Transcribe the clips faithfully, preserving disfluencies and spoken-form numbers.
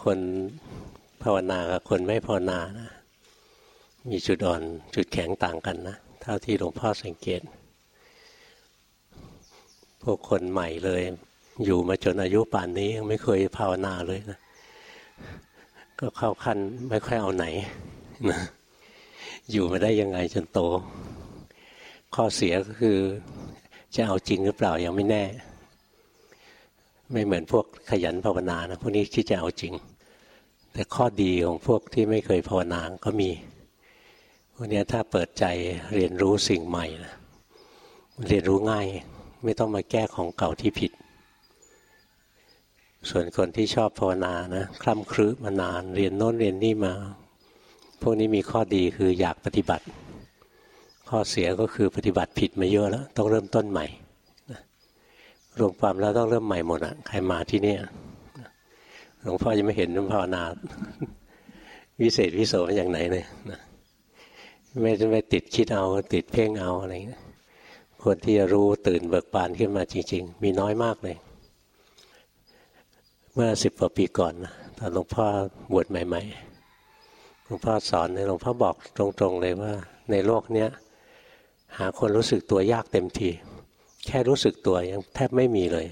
คนภาวนากับคนไม่ภาวนานะมีจุดอ่อนจุดแข็งต่างกันนะเท่าที่หลวงพ่อสังเกตพวกคนใหม่เลยอยู่มาจนอายุป่านนี้ยังไม่เคยภาวนาเลยนะก็เข้าขั้นไม่ค่อยเอาไหนนะอยู่มาได้ยังไงจนโตข้อเสียก็คือจะเอาจริงหรือเปล่ายังไม่แน่ไม่เหมือนพวกขยันภาวนานะพวกนี้ที่จะเอาจริงแต่ข้อดีของพวกที่ไม่เคยภาวนาก็มีพวกนี้ถ้าเปิดใจเรียนรู้สิ่งใหม่นะเรียนรู้ง่ายไม่ต้องมาแก้ของเก่าที่ผิดส่วนคนที่ชอบภาวนานะคล่ำครึมานานเรียนโน้นเรียนนี่มาพวกนี้มีข้อดีคืออยากปฏิบัติข้อเสียก็คือปฏิบัติผิดมาเยอะแล้วต้องเริ่มต้นใหม่รวมความแล้วต้องเริ่มใหม่หมดอ่ะใครมาที่นี่หลวงพ่อยังไม่เห็นภาวนาวิเศษวิโสอย่างไหนเลยนะไม่ไม่ติดคิดเอาติดเพ่งเอาอะไรเงี้ยคนที่จะรู้ตื่นเบิกบานขึ้นมาจริงๆมีน้อยมากเลยเมื่อสิบกว่าปีก่อนนะตอนหลวงพ่อบวชใหม่ๆหลวงพ่อสอนหลวงพ่อบอกตรงๆเลยว่าในโลกเนี้ยหาคนรู้สึกตัวยากเต็มทีแค่รู้สึกตัวยังแทบไม่มีเลย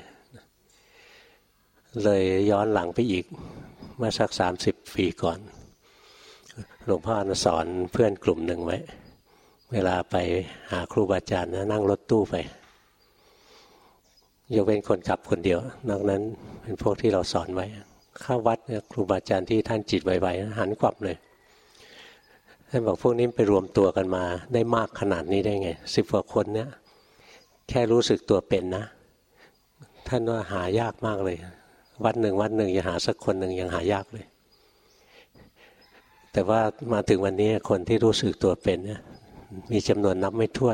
เลยย้อนหลังไปอีกเมื่อสักสามสิบปีก่อนหลวงพ่อสอนเพื่อนกลุ่มหนึ่งไว้เวลาไปหาครูบาอาจารย์นะนั่งรถตู้ไปยกเว้นคนขับคนเดียวนอกนั้นเป็นพวกที่เราสอนไว้เข้าวัดเนี่ยครูบาอาจารย์ที่ท่านจิตไวๆหันกลับเลยท่านบอกพวกนี้ไปรวมตัวกันมาได้มากขนาดนี้ได้ไงสิบกว่าคนเนี่ยแค่รู้สึกตัวเป็นนะท่านว่าหายากมากเลยวัดหนึ่งวัดหนึ่งจะหาสักคนหนึ่งยังหายากเลยแต่ว่ามาถึงวันนี้คนที่รู้สึกตัวเป็นเนี่ยมีจำนวนนับไม่ถ้วน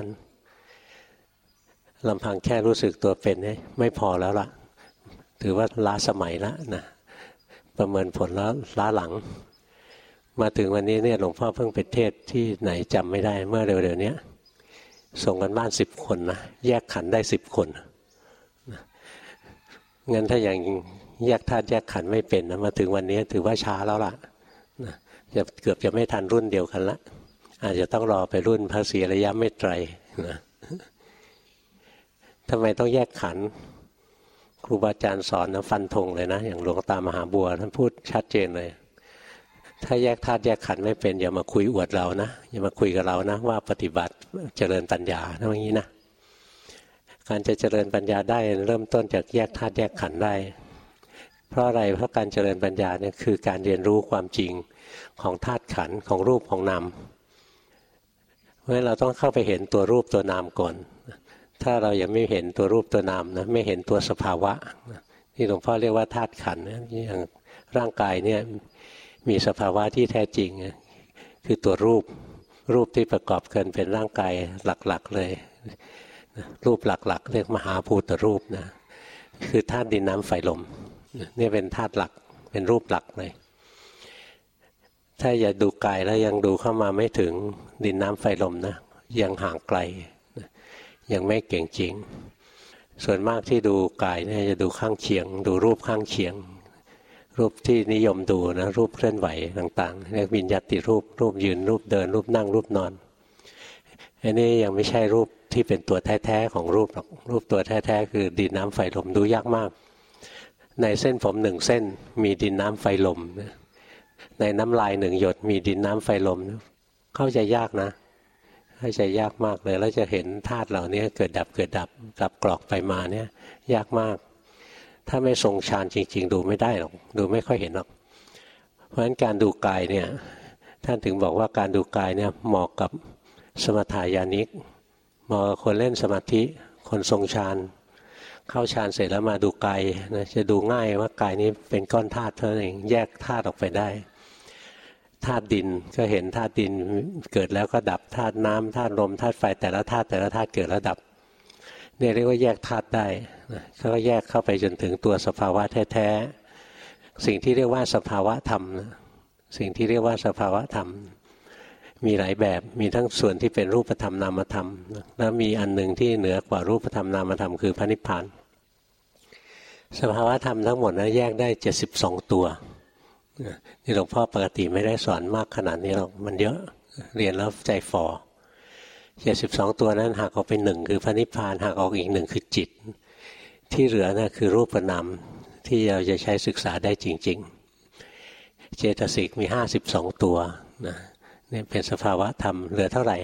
ลำพังแค่รู้สึกตัวเป็นเนี่ยไม่พอแล้วล่ะถือว่าล้าสมัยแล้วนะประเมินผลแล้วล้าหลังมาถึงวันนี้เนี่ยหลวงพ่อเพิ่งไปเทศที่ไหนจำไม่ได้เมื่อเร็วๆนี้ส่งกันบ้านสิบคนนะแยกขันธ์ได้สิบคนงั้นถ้าอย่างแยกธาตุแยกขันธ์ไม่เป็นนะมาถึงวันนี้ถือว่าช้าแล้วล่ะนะจะเกือบจะไม่ทันรุ่นเดียวกันละอาจจะต้องรอไปรุ่นพระศรีอริยเมตไตรนะทำไมต้องแยกขันธ์ครูบาอาจารย์สอนนะฟันธงเลยนะอย่างหลวงตามหาบัวท่านพูดชัดเจนเลยถ้าแยกธาตุแยกขันธ์ไม่เป็นอย่ามาคุยอวดเรานะอย่ามาคุยกับเรานะว่าปฏิบัติเจริญปัญญาทั้งอย่างนี้นะการจะเจริญปัญญาได้เริ่มต้นจากแยกธาตุแยกขันธ์ได้เพราะอะไรเพราะการเจริญปัญญาเนี่ยคือการเรียนรู้ความจริงของธาตุขันธ์ของรูปของนามเพราะฉะนั้นเราต้องเข้าไปเห็นตัวรูปตัวนามก่อนถ้าเรายังไม่เห็นตัวรูปตัวนามนะไม่เห็นตัวสภาวะที่หลวงพ่อเรียกว่าธาตุขันธ์อย่างร่างกายเนี่ยมีสภาวะที่แท้จริงคือตัวรูปรูปที่ประกอบกันเป็นร่างกายหลักๆเลยรูปหลักๆเรียกมหาภูตรูปนะคือธาตุดินน้ำไฟลมนี่เป็นธาตุหลักเป็นรูปหลักเลยถ้าอย่าดูกายแล้วยังดูเข้ามาไม่ถึงดินน้ำไฟลมนะยังห่างไกลยังไม่เก่งจริงส่วนมากที่ดูกายเนี่ยจะดูข้างเคียงดูรูปข้างเคียงรูปที่นิยมดูนะรูปเคลื่อนไหวต่างๆเรียกวิญญาติรูปรูปยืนรูปเดินรูปนั่งรูปนอนอันนี้ยังไม่ใช่รูปที่เป็นตัวแท้ๆของรูปหรอกรูปตัวแท้ๆคือดินน้ำไฟลมดูยากมากในเส้นผมหนึ่งเส้นมีดินน้ำไฟลมในน้ำลายหนึ่งหยดมีดินน้ำไฟลมเข้าใจยากนะเข้าใจยากมากเลยแล้วจะเห็นธาตุเหล่านี้เกิดดับเกิดดับกลับกรอกไปมาเนี่ยยากมากถ้าไม่ทรงฌานจริงๆดูไม่ได้หรอกดูไม่ค่อยเห็นหรอกเพราะฉะนั้นการดูกายเนี่ยท่านถึงบอกว่าการดูกายเนี่ยเหมาะกับสมถายานิกเหมาะกับคนเล่นสมาธิคนทรงฌานเข้าฌานเสร็จแล้วมาดูกายนะจะดูง่ายว่ากายนี้เป็นก้อนธาตุเท่านั้นเองแยกธาตุออกไปได้ธาตุดินก็เห็นธาตุดินเกิดแล้วก็ดับธาตุน้ำธาตุลมธาตุไฟแต่ละธาตุแต่ละธาตุเกิดแล้วดับเนี่ยเรียกว่าแยกธาตุได้เขาก็แยกเข้าไปจนถึงตัวสภาวะแท้ๆสิ่งที่เรียกว่าสภาวะธรรมนะสิ่งที่เรียกว่าสภาวะธรรมมีหลายแบบมีทั้งส่วนที่เป็นรูปธรรมนามธรรมแล้วมีอันหนึ่งที่เหนือกว่ารูปธรรมนามธรรมคือพระนิพพานสภาวะธรรมทั้งหมดนะแยกได้เจ็ดสิบสองตัวนี่หลวงพ่อปกติไม่ได้สอนมากขนาดนี้หรอกมันเยอะเรียนแล้วใจฝ่อเจ็ดสิบสองตัวนั้นหักออกไปหนึ่งคือพระนิพพานหักออกอีกหนึ่งคือจิตที่เหลือนะคือรูปนามที่เราจะใช้ศึกษาได้จริงๆเจตสิกมีห้าสิบสองตัวนะนี่เป็นสภาวะธรรมเหลือเท่าไหร่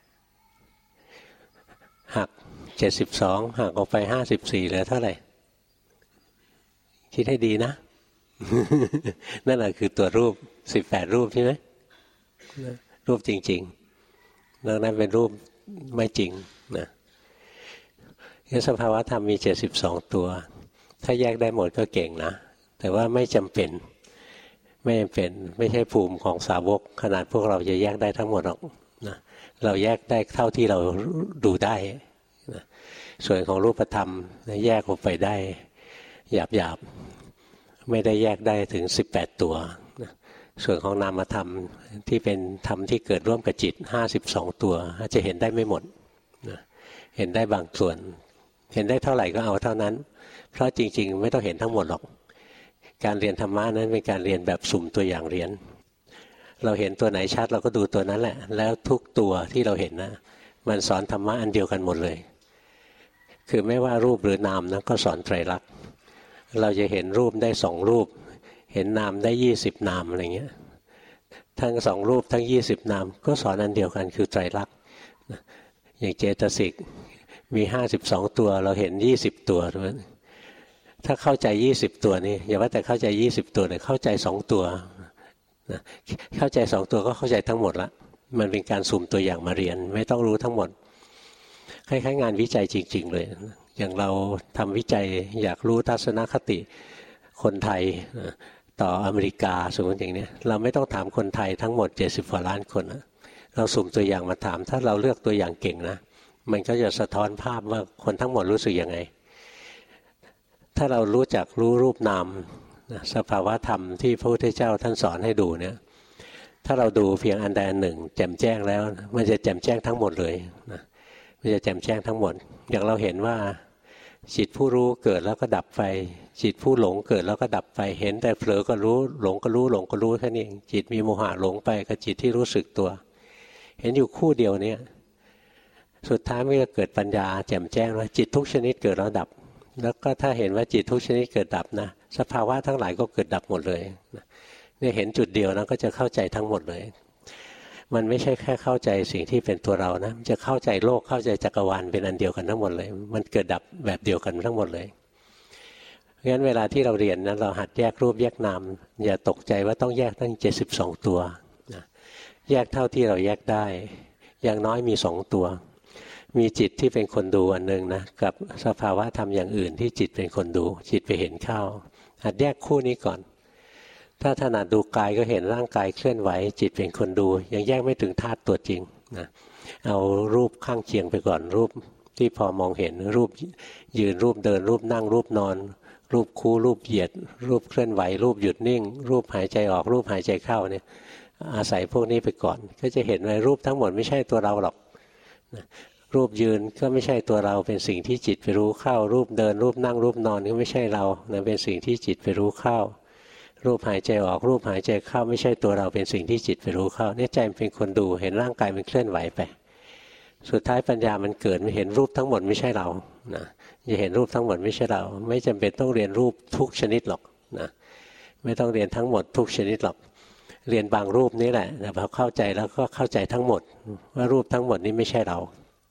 หักเจ็ดสิบสองหักออกไปห้าสิบสี่เหลือเท่าไหร่คิดให้ดีนะ นั่นแหละคือตัวรูปสิบแปดรูปใช่ไหมรูปจริงๆนอกนั้นเป็นรูปไม่จริงนะสภาวะธรรมมีเจ็ดสิบสองตัวถ้าแยกได้หมดก็เก่งนะแต่ว่าไม่จำเป็นไม่จำเป็นไม่ใช่ภูมิของสาวกขนาดพวกเราจะแยกได้ทั้งหมดหรอกนะเราแยกได้เท่าที่เราดูได้นะส่วนของรูปธรรมแยกออกไปได้หยาบๆไม่ได้แยกได้ถึงสิบแปดตัวนะส่วนของนามธรรมที่เป็นธรรมที่เกิดร่วมกับจิตห้าสิบสองตัวจะเห็นได้ไม่หมดนะเห็นได้บางส่วนเห็นได้เท่าไหร่ก็เอาเท่านั้นเพราะจริงๆไม่ต้องเห็นทั้งหมดหรอกการเรียนธรรมะนั้นเป็นการเรียนแบบสุ่มตัวอย่างเรียนเราเห็นตัวไหนชัดเราก็ดูตัวนั้นแหละแล้วทุกตัวที่เราเห็นนะมันสอนธรรมะอันเดียวกันหมดเลยคือไม่ว่ารูปหรือนามนะก็สอนไตรลักษณ์เราจะเห็นรูปได้สองรูปเห็นนามได้ยี่สิบนามอะไรเงี้ยทั้งสองรูปทั้งยี่สิบนามก็สอนอันเดียวกันคือไตรลักษณ์อย่างเจตสิกมีห้าสิบสองตัวเราเห็นยี่สิบตัวถ้าเข้าใจยี่สิบตัวนี่อย่าว่าแต่เข้าใจยี่สิบตัวเลยเข้าใจสองตัวนะเข้าใจสองตัวก็เข้าใจทั้งหมดละมันเป็นการสุ่มตัวอย่างมาเรียนไม่ต้องรู้ทั้งหมดคล้ายๆงานวิจัยจริงๆเลยอย่างเราทำวิจัยอยากรู้ทัศนคติคนไทยต่ออเมริกาสมมติอย่างนี้เราไม่ต้องถามคนไทยทั้งหมดเจ็ดสิบกว่าล้านคนนะเราสุ่มตัวอย่างมาถามถ้าเราเลือกตัวอย่างเก่งนะมันก็จะสะท้อนภาพว่าคนทั้งหมดรู้สึกยังไงถ้าเรารู้จักรู้รูปนามสภาวะธรรมที่พระพุทธเจ้าท่านสอนให้ดูเนี่ยถ้าเราดูเพียงอันใดอันหนึ่งแจ่มแจ้งแล้วมันจะแจ่มแจ้งทั้งหมดเลยนะมันจะแจ่มแจ้งทั้งหมดอย่างเราเห็นว่าจิตผู้รู้เกิดแล้วก็ดับไปจิตผู้หลงเกิดแล้วก็ดับไปเห็นแต่เผลอก็รู้หลงก็รู้หลงก็รู้แค่นี้เองจิตมีโมหะหลงไปกับจิตที่รู้สึกตัวเห็นอยู่คู่เดียวเนี่ยสุดท้ายมันจะเกิดปัญญาแจ่มแจ้งว่าจิตทุกชนิดเกิดแล้วดับแล้วก็ถ้าเห็นว่าจิตทุกชนิดเกิดดับนะสภาวะทั้งหลายก็เกิดดับหมดเลยเนี่ยเห็นจุดเดียวนะก็จะเข้าใจทั้งหมดเลยมันไม่ใช่แค่เข้าใจสิ่งที่เป็นตัวเรานะมันจะเข้าใจโลกเข้าใจจักรวาลเป็นอันเดียวกันทั้งหมดเลยมันเกิดดับแบบเดียวกันทั้งหมดเลยงั้นเวลาที่เราเรียนนะเราหัดแยกรูปแยกนามอย่าตกใจว่าต้องแยกตั้งเจ็ดสิบสองตัวนะแยกเท่าที่เราแยกได้อย่างน้อยมีสองตัวมีจิตที่เป็นคนดูอันนึงนะกับสภาวะธรรมอย่างอื่นที่จิตเป็นคนดูจิตไปเห็นเข้าหัดแยกคู่นี้ก่อนถ้าถนัดดูกายก็เห็นร่างกายเคลื่อนไหวจิตเป็นคนดูยังแยกไม่ถึงธาตุตัวจริงนะเอารูปข้างเคียงไปก่อนรูปที่พอมองเห็นรูปยืนรูปเดินรูปนั่งรูปนอนรูปคู่รูปเหยียดรูปเคลื่อนไหวรูปหยุดนิ่งรูปหายใจออกรูปหายใจเข้าเนี่ยอาศัยพวกนี้ไปก่อนก็จะเห็นว่ารูปทั้งหมดไม่ใช่ตัวเราหรอกนะรูปยืนก็ไม่ใช่ตัวเราเป็นสิ่งที่จิตไปรู้เข้ารูปเดินรูปนั่งรูปนอนก็ไม่ใช่เรานะเป็นสิ่งที่จิตไปรู้เข้ารูปหายใจออกรูปหายใจเข้าไม่ใช่ตัวเราเป็นสิ่งที่จิตไปรู้เข้าเนี่ยใจมันเป็นคนดูเห็นร่างกายมันเคลื่อนไหวไปสุดท้ายปัญญามันเกิดมันเห็นรูปทั้งหมดไม่ใช่เรานะจะเห็นรูปทั้งหมดไม่ใช่เราไม่จำเป็นต้องเรียนรูปทุกชนิดหรอกนะไม่ต้องเรียนทั้งหมดทุกชนิดหรอกเรียนบางรูปนี่แหละแต่พอเข้าใจแล้วก็เข้าใจทั้งหมดว่ารูปทั้งหมดนี้ไม่ใช่เรา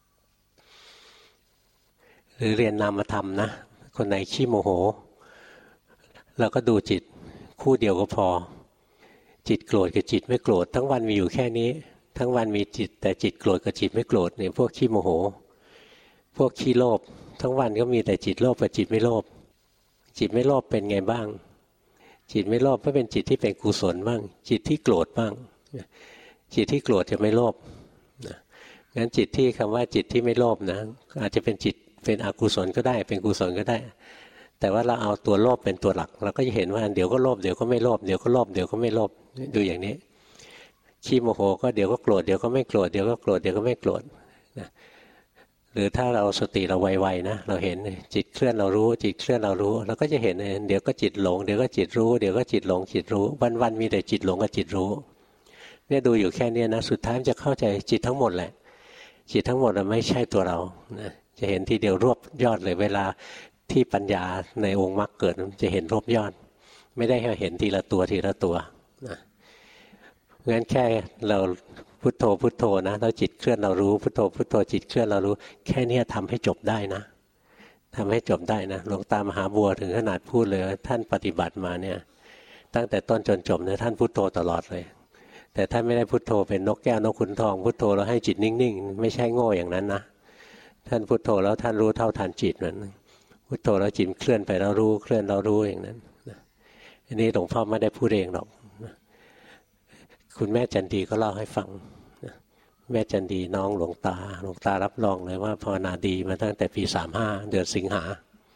หรือเรียนนามธรรมนะคนไหนขี้โมโหเราก็ดูจิตคู่เดียวก็พอจิตโกรธกับจิตไม่โกรธทั้งวันมีอยู่แค่นี้ทั้งวันมีจิตแต่จิตโกรธกับจิตไม่โกรธเนี่ยพวกขี้โมโหพวกขี้โลภทั้งวันก็มีแต่จิตโลภกับจิตไม่โลภจิตไม่โลภเป็นไงบ้างจิตไม่โลภก็เป็นจิตที่เป็นกุศลบ้างจิตที่โกรธบ้างจิตที่โกรธจะไม่โลภนะงั้นจิตที่คำว่าจิตที่ไม่โลภนะอาจจะเป็นจิตเป็นอกุศลก็ได้เป็นกุศลก็ได้แต่ว่าเราเอาตัวโลภเป็นตัวหลักเราก็จะเห็นว่าเดี๋ยวก็โลภเดี๋ยวก็ไม่โลภเดี๋ยวก็โลภเดี๋ยวก็ไม่โลภดูอย่างนี้ขี้โมโหก็เดี๋ยวก็โกรธเดี๋ยวก็ไม่โกรธเดี๋ยวก็โกรธเดี๋ยวก็ไม่โกรธนะหรือถ้าเราสติเราไวๆนะเราเห็นจิตเคลื่อนเรารู้จิตเคลื่อนเรารู้เราก็จะเห็นเดี๋ยวก็จิตหลงเดี๋ยวก็จิตรู้เดี๋ยวก็จิตหลงจิตรู้วันๆมีแต่จิตหลงกับจิตรู้เนี่ยดูอยู่แค่นี้นะสุดท้ายจะเข้าใจจิตทั้งหมดแหละจิตทั้งหมดไม่ใช่ตัวเรานะจะเห็นทีเดียวรวบยอดเลยเวลาที่ปัญญาในองค์มรรคเกิดจะเห็นรวบยอดไม่ได้เห็นทีละตัวทีละตัวนะงั้นแค่เราพุทโธพุทโธนะแล้วจิตเคลื่อนเรารู้พุทโธพุทโธจิตเคลื่อนเรารู้แค่นี้ทำให้จบได้นะทำให้จบได้นะหลวงตามหาบัวถึงขนาดพูดเลยว่าท่านปฏิบัติมาเนี่ยตั้งแต่ต้นจนจบเนี่ยท่านพุทโธตลอดเลยแต่ท่านไม่ได้พุทโธเป็นนกแก้วนกขุนทองพุทโธแล้วให้จิตนิ่งๆไม่ใช่โง่อย่างนั้นนะท่านพุทโธแล้วท่านรู้เท่าทันจิตนั้นพุทโธแล้วจิตเคลื่อนไปแล้วรู้เคลื่อนเรารู้อย่างนั้นอันนี้หลวงพ่อไม่ได้พูดเองหรอกคุณแม่จันดีก็เล่าให้ฟังแม่จันดีน้องหลวงตาหลวงตารับรองเลยว่าภาวนาดีมาตั้งแต่ปีสามห้าเดือนสิงหา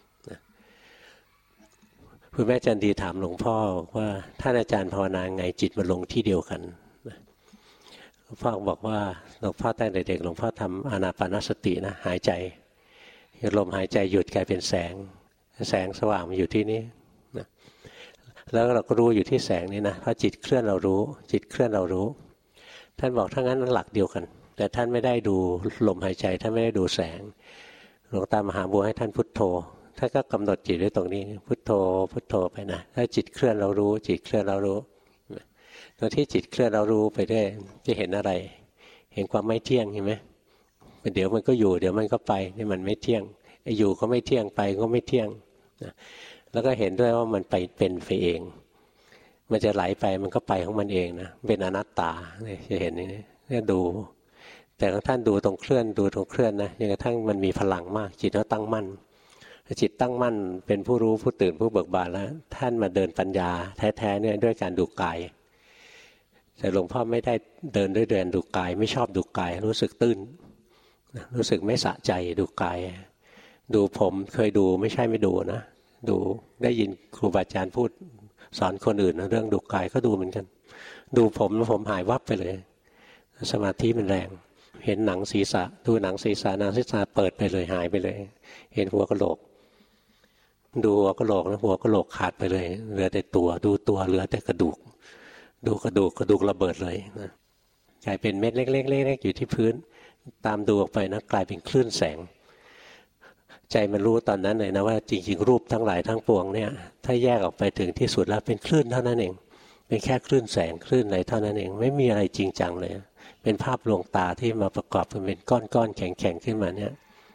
คุณแม่จันดีถามหลวงพ่อว่าท่านอาจารย์ภาวนาไงจิตมาลงที่เดียวกันหลวงพ่อบอกว่าหลวงพ่อตั้งแต่เด็กหลวงพ่อทำอานาปานสตินะหายใจลมหายใจหยุดกลายเป็นแสงแสงสว่างมันอยู่ที่นี้นะแล้วเราก็รู้อยู่ที่แสงนี้นะเพราะจิตเคลื่อนเรารู้จิตเคลื่อนเรารู้ท่านบอกถ้างั้นหลักเดียวกันแต่ท่านไม่ได้ดูลมหายใจท่านไม่ได้ดูแสงหลวงตามหาบัวให้ท่านพุทโธท่านก็กำหนดจิตไว้ตรงนี้พุทโธพุทโธไปนะถ้าจิตเคลื่อนเรารู้จิตเคลื่อนเรารู้ตรงที่จิตเคลื่อนเรารู้ไปได้จะเห็นอะไรเห็นความไม่เที่ยงเห็นไหมเดี๋ยวมันก็อยู่เดี๋ยวมันก็ไปนี่มันไม่เที่ยงไอ้อยู่ก็ไม่เที่ยงไปก็ไม่เที่ยงนะแล้วก็เห็นด้วยว่ามันไปเป็นไปเองมันจะไหลไปมันก็ไปของมันเองนะเป็นอนัตตาเนี่ยจะเห็นอย่างนี้เนี่ยดูแต่ท่านดูตรงเคลื่อนดูตรงเคลื่อนนะจนกระทั่งมันมีพลังมากจิตก็ตั้งมั่นจิตตั้งมั่นเป็นผู้รู้ผู้ตื่นผู้เบิกบานแล้วท่านมาเดินปัญญาแท้ๆเนี่ยด้วยการดูกายแต่หลวงพ่อไม่ได้เดินด้วยเดินดูกายไม่ชอบดูกายรู้สึกตื้นรู้สึกไม่สะใจดูกายดูผมเคยดูไม่ใช่ไม่ดูนะดูได้ยินครูบาอาจารย์พูดสอนคนอื่นนะเรื่องดูกายก็ดูเหมือนกันดูผมผมหายวับไปเลยสมาธิมันแรงเห็นหนังศีรษะดูหนังศีรษะหนังศีรษะเปิดไปเลยหายไปเลยเห็นหัวกะโหลกดูหัวกะโหลกแล้วหัวกะโหลกขาดไปเลยเหลือแต่ตัวดูตัวเหลือแต่กระดูกดูกระดูกกระดูกระเบิดเลยนะกลายเป็นเม็ดเล็กๆเล็กๆอยู่ที่พื้นตามดูออกไปนะกลายเป็นคลื่นแสงใจมันรู้ตอนนั้นเลยนะว่าจริงๆรูปทั้งหลายทั้งปวงเนี่ยถ้าแยกออกไปถึงที่สุดแล้วเป็นคลื่นเท่านั้นเองเป็นแค่คลื่นแสงคลื่นอะไรเท่านั้นเองไม่มีอะไรจริงจังเลยเป็นภาพลวงตาที่มาประกอบเป็นก้อนๆแข็งๆขึ้นมาเนี่ย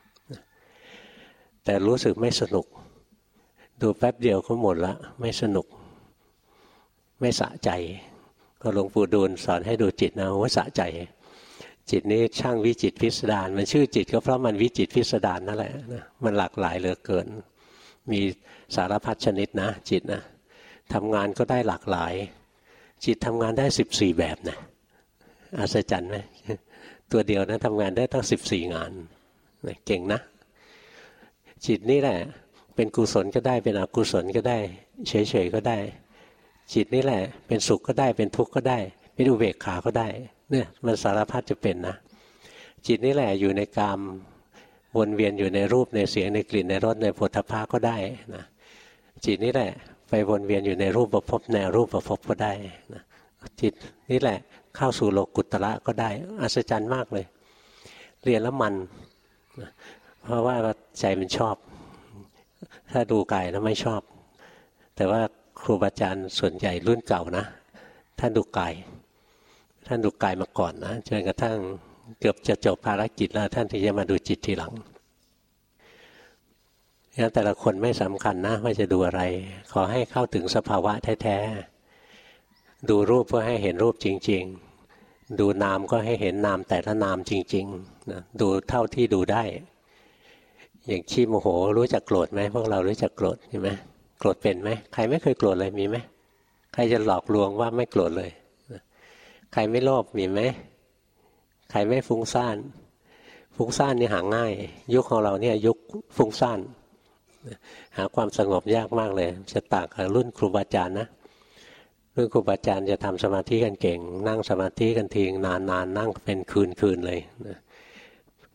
แต่รู้สึกไม่สนุกดูแป๊บเดียวก็หมดละไม่สนุกไม่สะใจก็หลวงปู่ดูลสอนให้ดูจิตนะว่าสะใจจิตนี้ช่างวิจิตรพิสดารมันชื่อจิตก็เพราะมันวิจิตรพิสดารนั่นแหละนะมันหลากหลายเหลือเกินมีสารพัดชนิดนะจิตนะทำงานก็ได้หลากหลายจิตทำงานได้สิบสี่แบบนะอัศจรรย์ไหมตัวเดียวนะทำงานได้ตั้งสิบสี่งานเก่งนะจิตนี่แหละเป็นกุศลก็ได้เป็นอกุศลก็ได้เฉยๆก็ได้จิตนี่แหละเป็นสุขก็ได้เป็นทุกข์ก็ได้เป็นอุเบกขาก็ได้เนี่ยมันสารพัดจะเป็นนะจิตนี่แหละอยู่ในกามวนเวียนอยู่ในรูปในเสียงในกลิ่นในรสในโผฏฐัพพะก็ได้นะจิตนี่แหละไปวนเวียนอยู่ในรูปประพบในรูปประพบก็ได้นะจิตนี่แหละเข้าสู่โลกุตตระก็ได้อัศจรรย์มากเลยเรียนแล้วมันนะเพราะว่าใจมันชอบถ้าดูกายแล้วไม่ชอบแต่ว่าครูบาอาจารย์ส่วนใหญ่รุ่นเก่านะท่านดูกายท่านดูกายมาก่อนนะจนกระทั่งเกือบจะจบภารกิจแล้วท่านถึงจะมาดูจิตทีหลังงั้นแต่ละคนไม่สำคัญนะว่าจะดูอะไรขอให้เข้าถึงสภาวะแท้ๆดูรูปเพื่อให้เห็นรูปจริงๆดูนามก็ให้เห็นนามแต่ละนามจริงๆนะดูเท่าที่ดูได้อย่างขี้โมโหรู้จักโกรธไหมพวกเรารู้จักโกรธใช่ไหมโกรธเป็นไหมใครไม่เคยโกรธเลยมีไหมใครจะหลอกลวงว่าไม่โกรธเลยใครไม่โลภมีไหมใครไม่ฟุ้งซ่านฟุ้งซ่านนี่หาง่ายยุคของเราเนี่ยยุคฟุ้งซ่านหาความสงบยากมากเลยจะต่างกับรุ่นครูบาอาจารย์นะรุ่นครูบาอาจารย์จะทำสมาธิกันเก่งนั่งสมาธิกันทีนานๆ น, นั่งเป็นคืนๆเลยนะ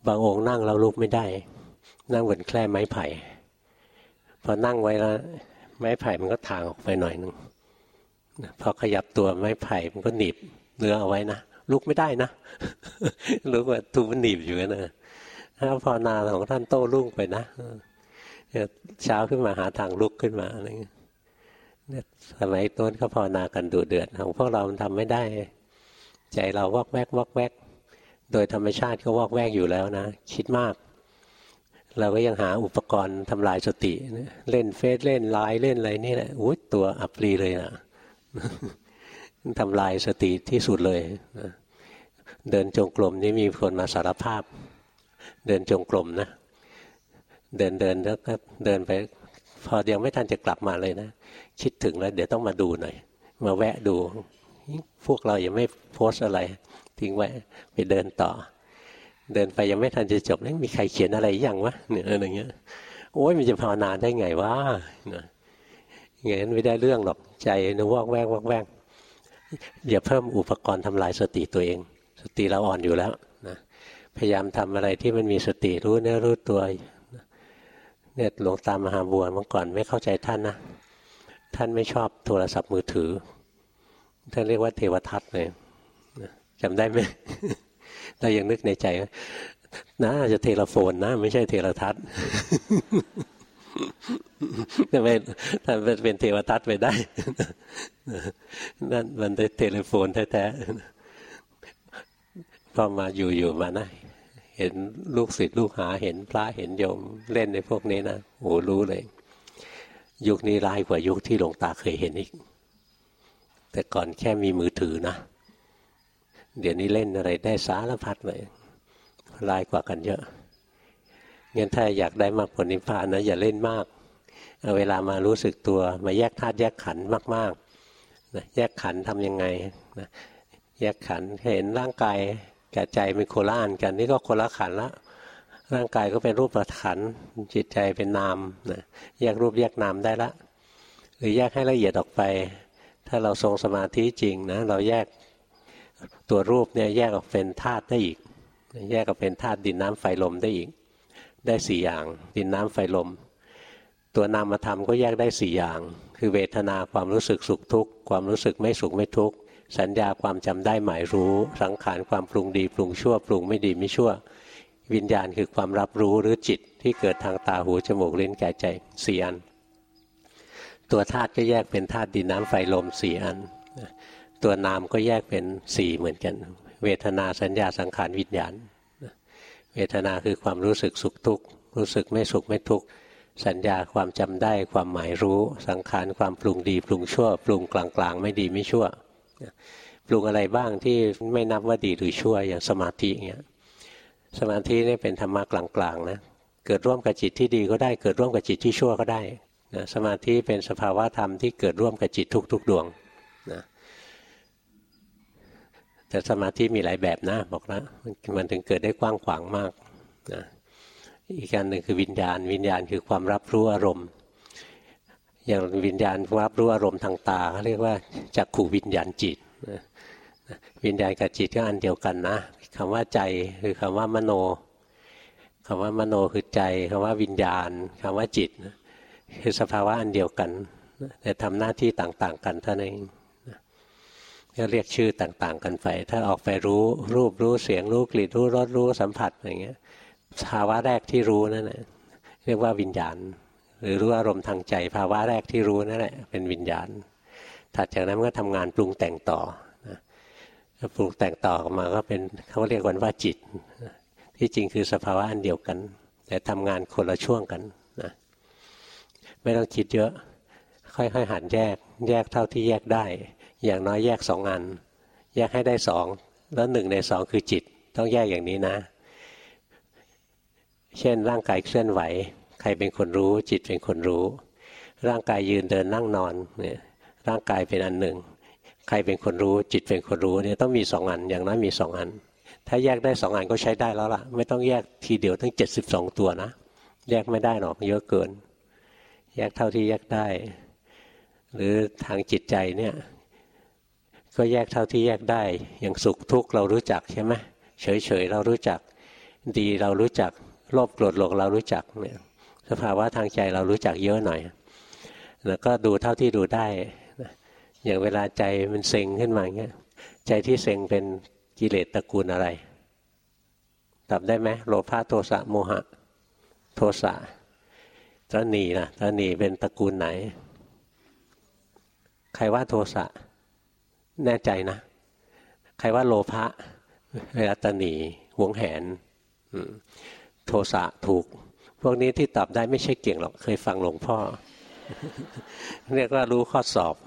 บางองค์นั่งแล้วลุกไม่ได้นั่งบนแคร่ไม้ไผ่พอนั่งไว้แล้วไม้ไผ่มันก็ถ่างออกไปหน่อยนึงพอขยับตัวไม้ไผ่มันก็หนีบเนื้อเอาไว้นะลุกไม่ได้นะรู้ว่าถูกมันหนีบอยู่นะถ้าภาวนาของท่านโต้รุ่งไปนะเช้าขึ้นมาหาทางลุกขึ้นมาอะไรเงี้ยสมัยต้นเขาภาวนากันดุเดือดของพวกเราทำไม่ได้ใจเราวอกแวกวอกแวกโดยธรรมชาติก็วอกแวกอยู่แล้วนะคิดมากเราก็ยังหาอุปกรณ์ทำลายสติเล่นเฟซเล่นไลน์เล่นอะไรนี่แหละอุ้ยตัวอัปรีเลยนะทำลายสติที่สุดเลยเดินจงกรมนี่มีคนมาสารภาพเดินจงกรมนะเดินเดินแล้วก็เดินไปพอยังไม่ทันจะกลับมาเลยนะคิดถึงแล้วเดี๋ยวต้องมาดูหน่อยมาแวะดูพวกเรายังไม่โพสอะไรทิ้งไว้ไปเดินต่อเดินไปยังไม่ทันจะจบแล้วมีใครเขียนอะไรยังวะเนี่ยอะไรเงี้ยโอ้ยมันจะภาวนาได้ไงวะอย่างนั้นไม่ได้เรื่องหรอกใจนึกวอกแวกวอกแวกอย่าเพิ่มอุปกรณ์ทำลายสติตัวเองสติเราอ่อนอยู่แล้วนะพยายามทำอะไรที่มันมีสติรู้เนื้อรู้ตัวเนี่ยหลวงตามหาบัวเมื่อก่อนไม่เข้าใจท่านนะท่านไม่ชอบโทรศัพท์มือถือท่านเรียกว่าเทวทัศน์เลยจำได้ไหมเรายังนึกในใจน่าจะเทเลโฟนนะไม่ใช่เทเลทัศน์ทำไมถ้าเป็นเทวทัศน์ไปได้นั่นมันเป็นเทเลโฟนแท้ๆพอมาอยู่ๆมานะเห็นลูกศิษย์ลูกหาเห็นพระเห็นโยมเล่นในพวกนี้นะโอ้รู้เลยยุคนี้ร้ายกว่ายุคที่หลวงตาเคยเห็นอีกแต่ก่อนแค่มีมือถือนะเดี๋ยวนี้เล่นอะไรได้สารพัดเลยร้ายกว่ากันเยอะงั้นถ้าอยากได้มรรคผลนิพพานนะอย่าเล่นมากเอาเวลามารู้สึกตัวมาแยกธาตุแยกขันธ์มากๆนะแยกขันธ์ทำยังไงนะแยกขันธ์เห็นร่างกายกับใจเป็นโคละอันกันนี่ก็คนละขันธ์ละร่างกายก็เป็นรูปขันธ์จิตใจเป็นนามนะแยกรูปแยกนามได้ละหรือแยกให้ละเอียดออกไปถ้าเราทรงสมาธิจริงนะเราแยกตัวรูปเนี่ยแยกออกเป็นธาตุได้อีกแยกออกเป็นธาตุดินน้ำไฟลมได้อีกได้สี่อย่างดินน้ำไฟลมตัวนามธรรมก็แยกได้สี่อย่างคือเวทนาความรู้สึกสุขทุกข์ความรู้สึกไม่สุขไม่ทุกข์สัญญาความจำได้หมายรู้สังขารความปรุงดีปรุงชั่วปรุงไม่ดีไม่ชั่ววิญญาณคือความรับรู้หรือจิตที่เกิดทางตาหูจมูกลิ้นกายใจสี่อันตัวธาตุก็แยกเป็นธาตุดินน้ำไฟลมสี่อันตัวนามก็แยกเป็นสี่เหมือนกันเวทนาสัญญาสังขารวิญญาณเวทนาคือความรู้สึกสุขทุกข์รู้สึกไม่สุขไม่ทุกข์สัญญาความจำได้ความหมายรู้สังขารความปรุงดีปรุงชั่วปรุงกลางๆไม่ดีไม่ชั่วปรุงอะไรบ้างที่ไม่นับว่าดีหรือชั่วอย่างสมาธิอย่างเงี้ยสมาธินี่เป็นธรรมะกลางๆนะเกิดร่วมกับจิตที่ดีก็ได้เกิดร่วมกับจิตที่ชั่วก็ได้นะสมาธิเป็นสภาวะธรรมที่เกิดร่วมกับจิตทุกๆดวงนะแต่สมาธิมีหลายแบบนะบอกแล้วมันถึงเกิดได้กว้างขวางมากนะอีกการหนึ่งคือวิญญาณวิญญาณคือความรับรู้อารมณ์อย่างวิญญาณรับรู้อารมณ์ทางตาเขาเรียกว่าจักขุวิญญาณจิตนะวิญญาณกับจิตก็อันเดียวกันนะคำว่าใจคือคำว่ามโนคำว่ามโนคือใจคำว่าวิญญาณคำว่าจิตคือสภาวะอันเดียวกันแต่ทำหน้าที่ต่างๆกันเท่านั้นเองก็เรียกชื่อต่างๆกันไปถ้าออกไปรู้รูปรู้เสียงรู้กลิ่นรู้รสรู้สัมผัสอย่างเงี้ยภาวะแรกที่รู้นั่นแหละเรียกว่าวิญญาณหรือรู้อารมณ์ทางใจภาวะแรกที่รู้นั่นแหละเป็นวิญญาณถัดจากนั้นก็ทำงานปรุงแต่งต่อนะปรุงแต่งต่อออกมาก็เป็นเขาเรียกกันว่าจิตที่จริงคือสภาวะอันเดียวกันแต่ทำงานคนละช่วงกันนะไม่ต้องคิดเยอะค่อยๆหัดแยกแยกเท่าที่แยกได้อย่างน้อยแยกสองอันแยกให้ได้สองแล้วหนึ่งในสองคือจิตต้องแยกอย่างนี้นะเช่นร่างกายเคลื่อนไหวใครเป็นคนรู้จิตเป็นคนรู้ร่างกายยืนเดินนั่งนอนเนี่ยร่างกายเป็นอันหนึ่งใครเป็นคนรู้จิตเป็นคนรู้เนี่ยต้องมีสองอันอย่างน้อยมีสองอันถ้าแยกได้สองอันก็ใช้ได้แล้วล่ะไม่ต้องแยกทีเดียวทั้งเจ็ดสิบสองตัวนะแยกไม่ได้หรอกเยอะเกินแยกเท่าที่แยกได้หรือทางจิตใจเนี่ยก็แยกเท่าที่แยกได้อย่างสุขทุกข์เรารู้จักใช่ไหมเฉยๆเรารู้จักดีเรารู้จักโลภโกรธหลงเรารู้จักเนี่ยสภาวะทางใจเรารู้จักเยอะหน่อยแล้วก็ดูเท่าที่ดูได้อย่างเวลาใจมันเซ็งขึ้นมาอย่างเงี้ยใจที่เซ็งเป็นกิเลสตระกูลอะไรตอบได้ไหมโลภะโทสะโมหะโทสะตระหนี่นะตระหนี่เป็นตระกูลไหนใครว่าโทสะแน่ใจนะใครว่าโลภะเวลาตระหนี่หวงแหนโทสะถูกพวกนี้ที่ตอบได้ไม่ใช่เก่งหรอกเคยฟังหลวงพ่อเรียกว่ารู้ข้อสอบ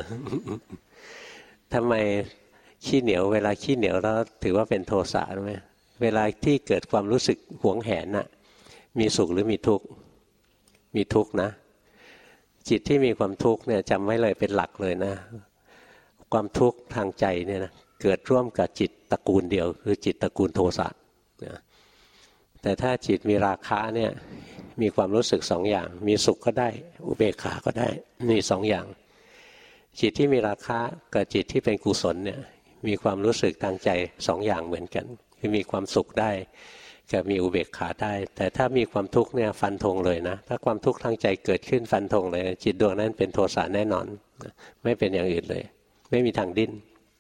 ทำไมขี้เหนียวเวลาขี้เหนียวแล้วถือว่าเป็นโทสะใช่ไหมเวลาที่เกิดความรู้สึกหวงแหนน่ะมีสุขหรือมีทุกข์มีทุกข์นะจิตที่มีความทุกข์เนี่ยจำไว้เลยเป็นหลักเลยนะความทุกข์ทางใจเนี่ยนะเกิดร่วมกับจิตตระกูลเดียวคือจิตตระกูลโทสะนะแต่ถ้าจิตมีราคะเนี่ยมีความรู้สึกสองอย่างมีสุขก็ได้อุเบกขาก็ได้มีสองอย่างจิตที่มีราคะกับจิตที่เป็นกุศลเนี่ยมีความรู้สึกทางใจสองอย่างเหมือนกันคือมีความสุขได้กับมีอุเบกขาได้แต่ถ้ามีความทุกข์เนี่ยฟันธงเลยนะถ้าความทุกข์ทางใจเกิดขึ้นฟันธงเลยจิตดวงนั้นเป็นโทสะแน่นอนไม่เป็นอย่างอื่นเลยไม่มีทางดิ้น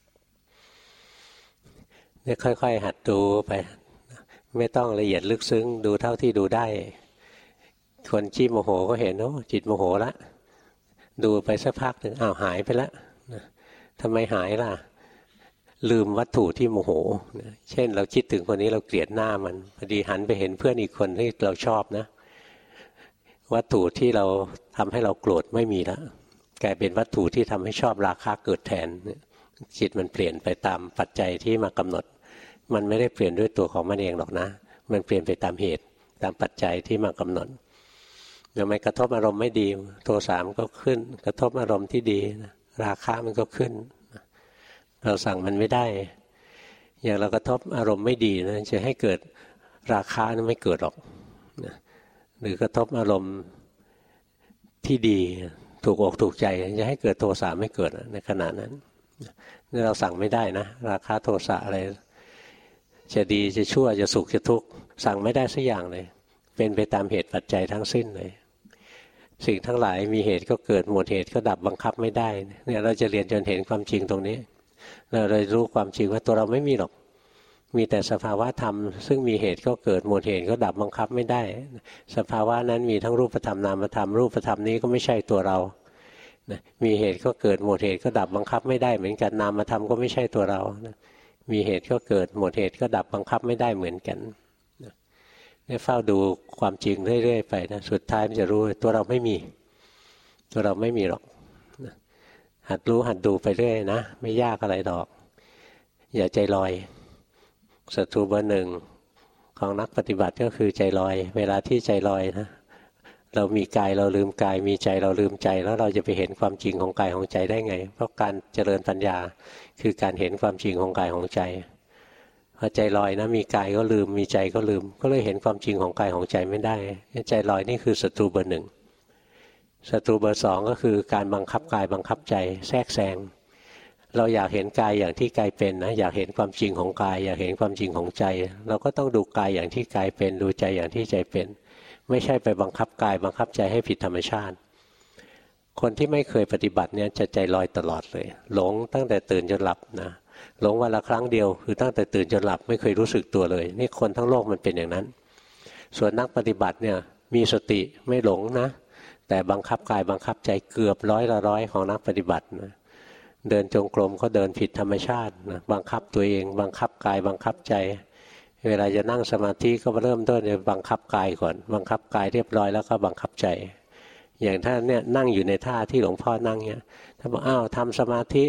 เนี่ยค่อยๆหัดดูไปไม่ต้องละเอียดลึกซึ้งดูเท่าที่ดูได้คนขี้โมโหก็เห็นโอ้จิตโมโหละดูไปสักพักหนึ่งอ้าวหายไปแล้วทำไมหายล่ะลืมวัตถุที่โมโหเช่นเราคิดถึงคนนี้เราเกลียดหน้ามันพอดีหันไปเห็นเพื่อนอีกคนที่เราชอบนะวัตถุที่เราทำให้เราโกรธไม่มีแล้วกลายเป็นวัตถุที่ทำให้ชอบราคะเกิดแทนจิตมันเปลี่ยนไปตามปัจจัยที่มากำหนดมันไม่ได้เปลี่ยนด้วยตัวของมันเองหรอกนะมันเปลี่ยนไปตามเหตุตามปัจจัยที่มากำหนดเดี๋ยวมันกระทบอารมณ์ไม่ดีโทสะมันก็ขึ้นกระทบอารมณ์ที่ดีราคะมันก็ขึ้นเราสั่งมันไม่ได้อย่างเรากระทบอารมณ์ไม่ดีนะจะให้เกิดราคะนั้นไม่เกิดหรอกนะหรือกระทบอารมณ์ที่ดีถูกอกถูกใจจะให้เกิดโทสะไม่เกิดในขณะนั้นนี่เราสั่งไม่ได้นะราคะโทสะอะไรจะดีจะชั่วจะสุขจะทุกข์สั่งไม่ได้สักอย่างเลยเป็นไปตามเหตุปัจจัยทั้งสิ้นเลยสิ่งทั้งหลายมีเหตุก็เกิดหมดเหตุก็ดับบังคับไม่ได้เนี่ยเราจะเรียนจนเห็นความจริงตรงนี้เราเลยรู้ความจริงว่าตัวเราไม่มีหรอกมีแต่สภาวะธรรมซึ่งมีเหตุก็เกิดหมดเหตุก็ดับบังคับไม่ได้สภาวะนั้นมีทั้งรูปธรรมนามธรรมรูปธรรมนี้ก็ไม่ใช่ตัวเรามีเหตุก็เกิดหมดเหตุก็ดับบังคับไม่ได้เหมือนกันนามธรรมก็ไม่ใช่ตัวเรามีเหตุก็เกิดหมดเหตุก็ดับบังคับไม่ได้เหมือนกันเนี่ยเฝ้าดูความจริงเรื่อยๆไปนะสุดท้ายมันจะรู้ตัวเราไม่มีตัวเราไม่มีหรอกหัดรู้หัดดูไปเรื่อยนะไม่ยากอะไรหรอกอย่าใจลอยศัตรูเบอร์หนึ่งของนักปฏิบัติก็คือใจลอยเวลาที่ใจลอยนะเรามีกายเราลืมกายมีใจเราลืมใจแล้วเราจะไปเห็นความจริงของกายของใจได้ไงเพราะการเจริญปัญญาคือการเห็นความจริงของกายของใจพอใจลอยนะมีกายก็ลืมมีใจก็ลืมก็เลยเห็นความจริงของกายของใจไม่ได้ใจลอยนี่คือศัตรูเบอร์หนึ่งศัตรูเบอร์สองก็คือการบังคับกายบังคับใจแทรกแซงเราอยากเห็นกายอย่างที่กายเป็นนะอยากเห็นความจริงของกายอยากเห็นความจริงของใจเราก็ต้องดูกายอย่างที่กายเป็นดูใจอย่างที่ใจเป็นไม่ใช่ไปบังคับกายบังคับใจให้ผิดธรรมชาติคนที่ไม่เคยปฏิบัติเนี่ยจะใจลอยตลอดเลยหลงตั้งแต่ตื่นจนหลับนะหลงวันละครั้งเดียวคือตั้งแต่ตื่นจนหลับไม่เคยรู้สึกตัวเลยนี่คนทั้งโลกมันเป็นอย่างนั้นส่วนนักปฏิบัติเนี่ยมีสติไม่หลงนะแต่บังคับกายบังคับใจเกือบร้อยละร้อยของนักปฏิบัตินะเดินจงกรมก็เดินผิดธรรมชาตินะบังคับตัวเองบังคับกายบังคับใจเวลาจะนั่งสมาธิก็เริ่มต้นจากบังคับกายก่อนบังคับกายเรียบร้อยแล้วก็บังคับใจอย่างถ้าเนี่ยนั่งอยู่ในท่าที่หลวงพ่อนั่งเนี่ยถ้าบอกอ้าวทำสมาธิ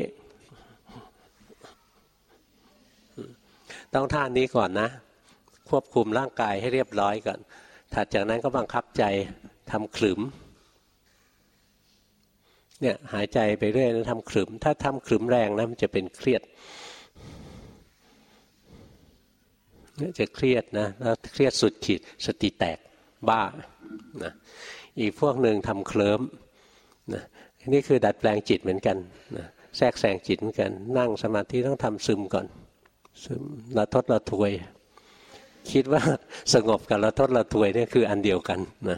ต้องท่านี้ก่อนนะควบคุมร่างกายให้เรียบร้อยก่อนถัดจากนั้นก็บังคับใจทำขลุ่มเนี่ยหายใจไปเรื่อยแล้วทำขลุ่มถ้าทำขลุ่มแรงนะมันจะเป็นเครียดเนี่ยจะเครียดนะแล้วเครียดสุดขีดสติแตกบ้านะอีกพวกหนึ่งทำเคลิ้มนะนี่คือดัดแปลงจิตเหมือนกันนะแทรกแซงจิตเหมือนกันนั่งสมาธิต้องทำซึมก่อนซึมละทดละทวยคิดว่าสงบกับระทดระทวยเนี่ยคืออันเดียวกันนะ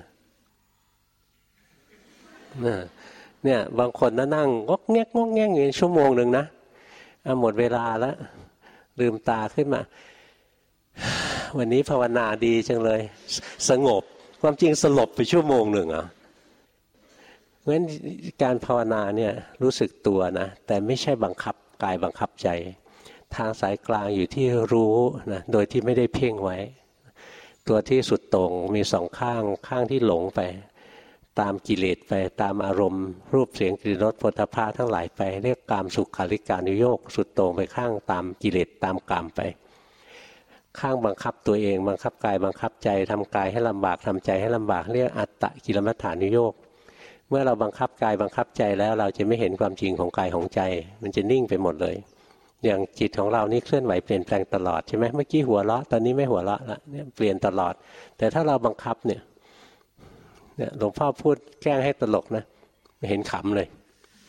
เนี่ยบางคนนั่งงกแงกงกแงกอยู่ชั่วโมงหนึ่งนะหมดเวลาแล้วลืมตาขึ้นมาวันนี้ภาวนาดีจังเลยสงบความจริงสลบไปชั่วโมงหนึ่งอ่ะเพราะฉะนั้นการภาวนาเนี่ยรู้สึกตัวนะแต่ไม่ใช่บังคับกายบังคับใจทางสายกลางอยู่ที่รู้นะโดยที่ไม่ได้เพ่งไว้ตัวที่สุดโต่งมีสองข้างข้างที่หลงไปตามกิเลสไปตามอารมณ์รูปเสียงกลิ่นรสโผฏฐัพพะทั้งหลายไปเรียกกามสุขาริการุโยคสุดโต่งไปข้างตามกิเลสตามกามไปข้างบังคับตัวเองบังคับกายบังคับใจทำกายให้ลำบากทำใจให้ลำบากเรียกอัตตกิลมัฏฐานุโยคเมื่อเราบังคับกายบังคับใจแล้วเราจะไม่เห็นความจริงของกายของใจมันจะนิ่งไปหมดเลยอย่างจิตของเรานี่เคลื่อนไหวเปลี่ยนแปลงตลอดใช่ไหมเมื่อกี้หัวเราะตอนนี้ไม่หัวเราะละเนี่ยเปลี่ยนตลอดแต่ถ้าเราบังคับเนี่ยเนี่ยหลวงพ่อพูดแกล้งให้ตลกนะไม่เห็นขำเลย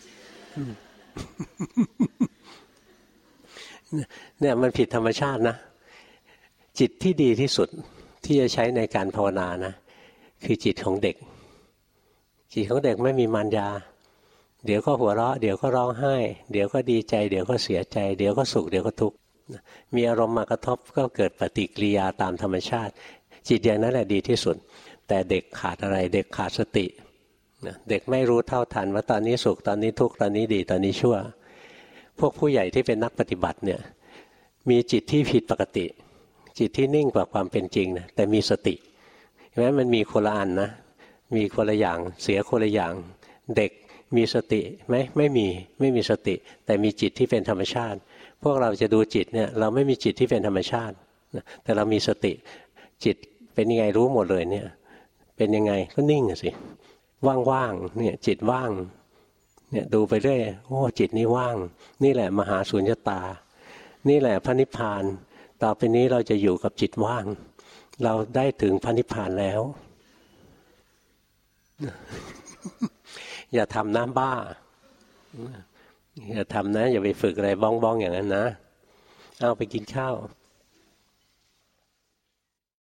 เนี่ยมันผิดธรรมชาตินะจิตที่ดีที่สุดที่จะใช้ในการภาวนานะคือจิตของเด็กจิตของเด็กไม่มีมารยาเดี๋ยวก็หัวเราะเดี๋ยวก็ร้องไห้เดี๋ยวก็ดีใจเดี๋ยวก็เสียใจเดี๋ยวก็สุขเดี๋ยวก็ทุกข์มีอารมณ์มากระทบก็เกิดปฏิกิริยาตามธรรมชาติจิตอย่างนั้นแหละดีที่สุดแต่เด็กขาดอะไรเด็กขาดสติเด็กไม่รู้เท่าทันว่าตอนนี้สุขตอนนี้ทุกข์ตอนนี้ดีตอนนี้ชั่วพวกผู้ใหญ่ที่เป็นนักปฏิบัติเนี่ยมีจิตที่ผิดปกติจิตที่นิ่งกว่าความเป็นจริงนะแต่มีสติเพราะฉะนั้นมันมีคนละอันนะมีคนละอย่างเสียคนละอย่างเด็กมีสติไหมไม่มีไม่มีสติแต่มีจิตที่เป็นธรรมชาติพวกเราจะดูจิตเนี่ยเราไม่มีจิตที่เป็นธรรมชาติแต่เรามีสติจิตเป็นยังไงรู้หมดเลยเนี่ยเป็นยังไงก็นิ่งสิว่างๆเนี่ยจิตว่างเนี่ยดูไปเรื่อยโอ้จิตนี้ว่างนี่แหละมหาสุญญตานี่แหละพระนิพพานต่อไปนี้เราจะอยู่กับจิตว่างเราได้ถึงพระนิพพานแล้วอย่าทำน้ำบ้าอย่าทำนะอย่าไปฝึกอะไรบ้องๆอย่างนั้นนะเอาไปกินข้าว